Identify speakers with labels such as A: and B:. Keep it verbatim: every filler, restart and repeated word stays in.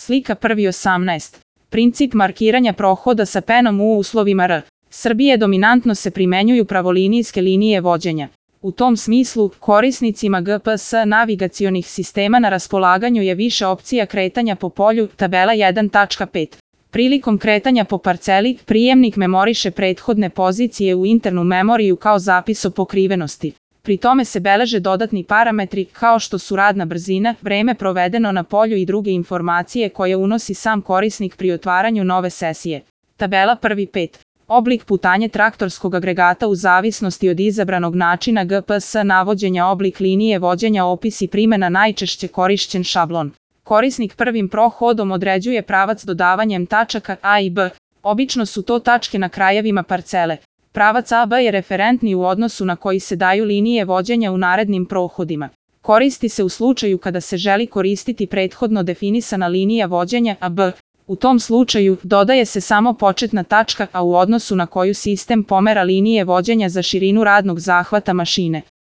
A: Slika prvi osamnaest. Princip markiranja prohoda sa penom u uslovima R. Srbije dominantno se primenjuju pravolinijske linije vođenja. U tom smislu, korisnicima G P S navigacionih sistema na raspolaganju je više opcija kretanja po polju, tabela jedan tačka pet. Prilikom kretanja po parceli, prijemnik memoriše prethodne pozicije u internu memoriju kao zapis o pokrivenosti. Pri tome se beleže dodatni parametri kao što su radna brzina, vreme provedeno na polju i druge informacije koje unosi sam korisnik pri otvaranju nove sesije. Tabela prvi pet. Oblik putanje traktorskog agregata u zavisnosti od izabranog načina G P S navođenja, oblik linije vođenja, opis i primjena, najčešće korišćen šablon. Korisnik prvim prohodom određuje pravac dodavanjem tačaka A i B. Obično su to tačke na krajevima parcele. Pravac A B je referentni u odnosu na koji se daju linije vođenja u narednim prohodima. Koristi se u slučaju kada se želi koristiti prethodno definisana linija vođenja A B. U tom slučaju, dodaje se samo početna tačka A u odnosu na koju sistem pomera linije vođenja za širinu radnog zahvata mašine.